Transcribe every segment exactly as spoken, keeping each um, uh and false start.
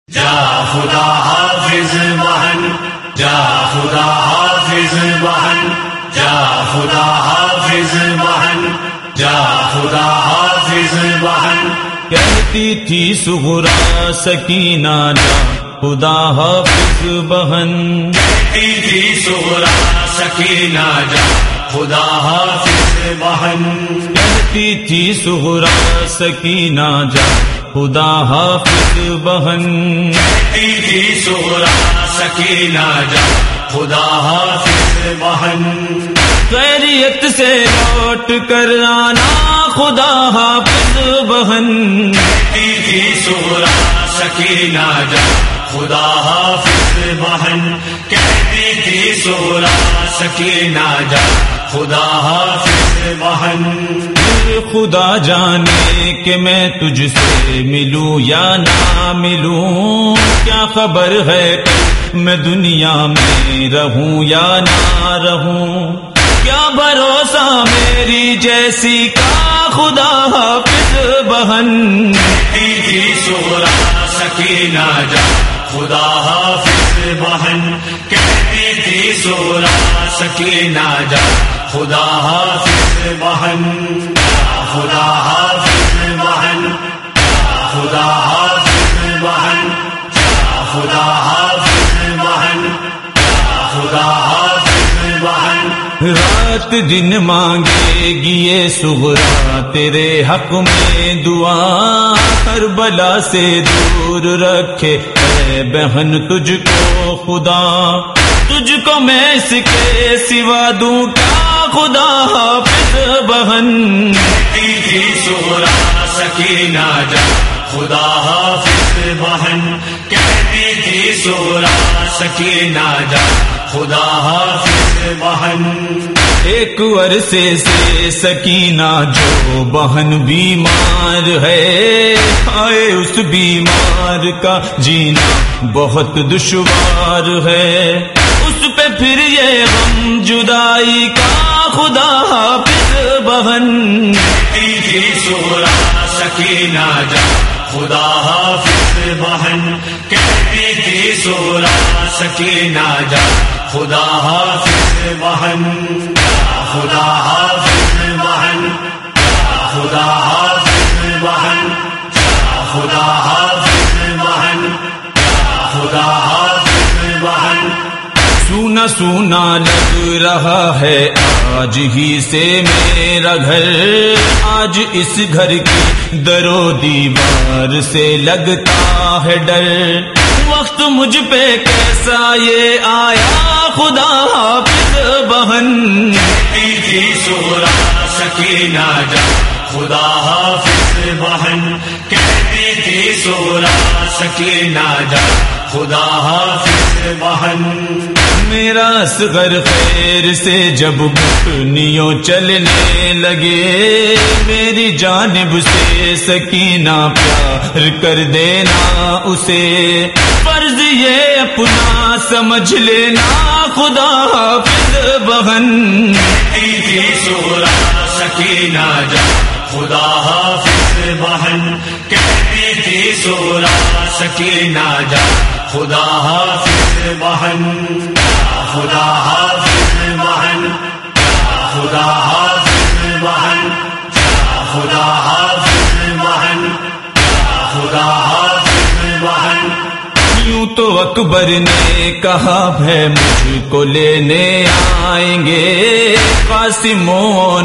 جا خدا حافظ بہن، جا خدا حافظ بہن، جا خدا حافظ بہن، جا خدا حافظ بہن. کہتی تھی صغرا سکینہ جا خدا حافظ بہن، کہتی تھی صغرا سکینہ جا خدا حافظ بہن، کہتی تھی صغرا سکینہ جا خدا حافظ بہن، کہتی تھی صغرا سکینہ جا خدا حافظ بہن. خیریت سے لوٹ کر آنا خدا حافظ بہن، کہتی تھی صغرا سکینہ جا خدا حافظ بہن، کہتی تھی صغرا سکینہ جا خدا حافظ بہن. خدا جانے کہ میں تجھ سے ملوں یا نہ ملوں، کیا خبر ہے کہ میں دنیا میں رہوں یا نہ رہوں، کیا بھروسہ میری جیسی کا خدا حافظ بہن. کہتی تھی صغرا سکینہ جا خدا حافظ بہن، کہتی تھی صغرا سکینہ جا خدا حافظ بہن، خدا حافظ بہن، خدا حافظ بہن، خدا حافظ بہن، خدا حافظ بہن. رات دن مانگے گی یہ صغرا تیرے حق میں دعا، ہر بلا سے دور رکھے اے بہن تجھ کو خدا، تجھ کو میں اس کے سوا دوں کیا خدا حافظ بہن. کہتی تھی صغرا سکینہ جا خدا حافظ بہن، کہتی تھی صغرا سکینہ جا خدا حافظ بہن. ایک عرصے سے سکینہ جو بہن بیمار ہے، آئے اس بیمار کا جینا بہت دشوار ہے، اس پہ پھر یہ غم جدائی کا خدا حافظ بہن. کہتی تھی صغرا سکینہ جا خدا حافظ بہن، کہتی تھی صغرا سکینہ جا خدا حافظ بہن، خدا حافظ بہن، خدا حافظ بہن، خدا حافظ بہن، خدا حافظ بہن. سونا سونا لگ رہا ہے آج ہی سے میرا گھر، آج اس گھر کی در و دیوار سے لگتا ہے ڈر، وقت مجھ پہ کیسا یہ آیا خدا حافظ بہن. کہتی تھی صغرا سکینہ جا خدا حافظ بہن، کہتی تھی صغرا سکینہ جا خدا حافظ بہن. میرا اصغر خیر سے جب گھٹنیوں چلنے لگے، میری جانب سے سکینہ پیار کر دینا اسے، فرض یہ اپنا سمجھ لینا خدا حافظ بہن. کہتی تھی صغرا سکینہ جا خدا حافظ بہن، کہتی تھی صغرا سکینہ جا خدا حافظ بہن، خدا حافظ بہن، خدا حافظ بہن، خدا حافظ بہن، خدا حافظ بہن. یوں تو اکبر نے کہا ہے مجھ کو لینے آئیں گے، قاسم و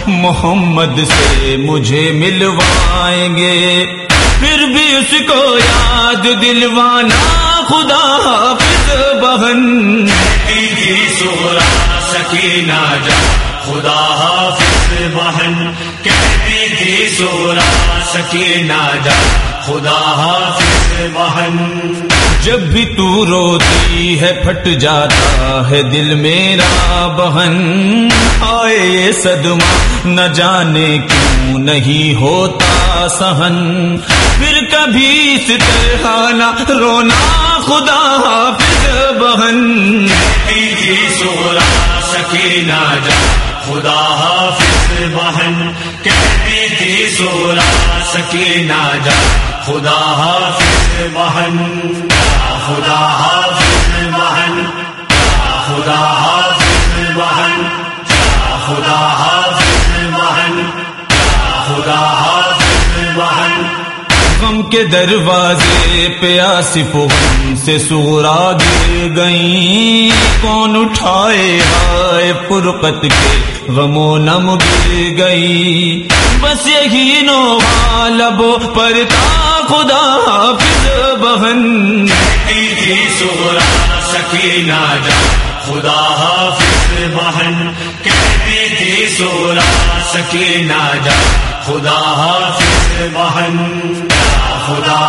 محمد سے مجھے ملوائیں گے، پھر بھی اس کو یاد دلوانا خدا حافظ بہن. کہتی تھی صغرا سکینہ جا خدا حافظ بہن، کہتی تھی صغرا سکینہ جا خدا حافظ بہن. جب بھی تو روتی ہے پھٹ جاتا ہے دل میرا بہن، آئے یہ صدمہ نہ جانے کیوں نہیں ہوتا سہن، پھر کبھی اس طرح نہ رونا خدا حافظ بہن. کہتی تھی صغرا سکینہ جا خدا حافظ بہن، کہتی تھی صغرا سکینہ جا خدا حافظ بہن خدا حافظ بہن خدا حافظ بہن خدا حافظ بہن خدا حافظ بہن غم کے دروازے پہ آصف غم سے سغرا گر گئیں کون اٹھائے ہائے فرقت کے غم و نم گر گئی بس یہی نوحہ لبوں پر تھا خدا حافظ بہن تھی سغرا سکینہ جان خدا حافظ بہن کہتی تھی سغرا سکینہ جان خدا حافظ بہن خدا